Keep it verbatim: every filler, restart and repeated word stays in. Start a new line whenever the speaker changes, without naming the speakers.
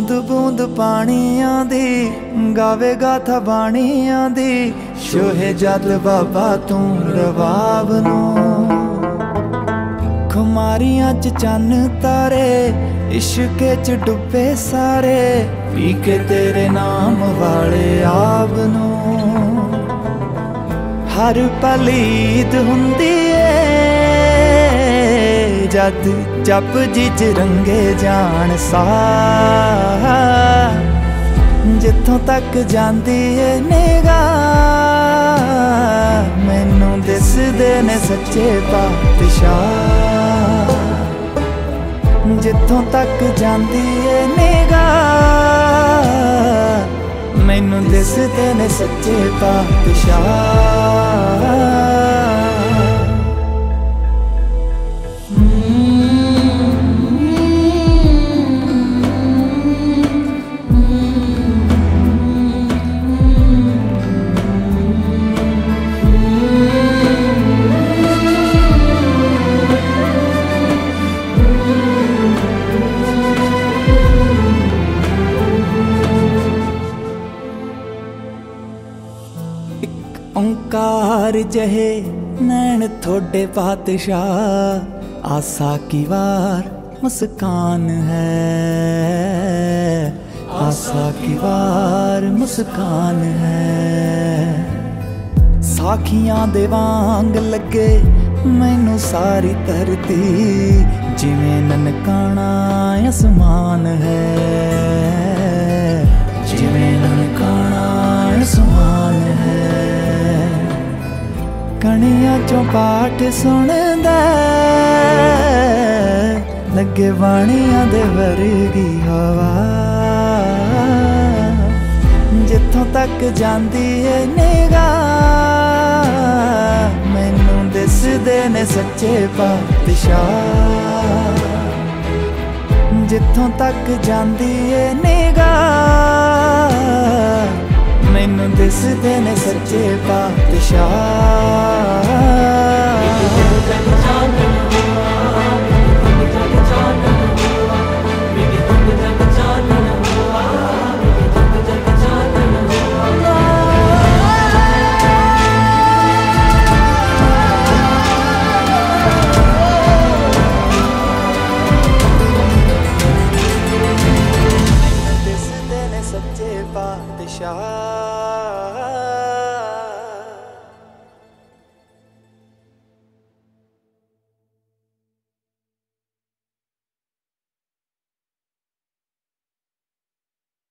बूंद बूंद पानियां दी गावे गाथा बाणियां दी शोहे जद बाबा तू रबाब नूं खुमारियां च चन्न तारे इश्के च डुबे सारे पी के तेरे नाम वाले आब नूं हर पल ईद हुंदी ए जद जप जिज रंगे जान सा जिथों तक जांदी है निगाह मैनू दिसदे ने सच्चे पातशाह जिथों तक जांदी है निगाह मैनू दिसदे ने सच्चे पातशाह। ओंकार जहे नैन थोड़े पातशाह आसा की वार मुस्कान है आसा की वार मुस्कान है साखियां दे वांग लगे मैनू सारी धरती जिवें ननकाना आसमान है जिवें ननकाना आसमान है कणियां चों पाठ सुनदा लगे बाणियां दे वर्गी हवा जिथों तक जांदी है निगाह मैनू दिसदे ने सच्चे पातशाह जिथों तक जांदी है निगाह मैनू दिसदे ने सच्चे पातशाह।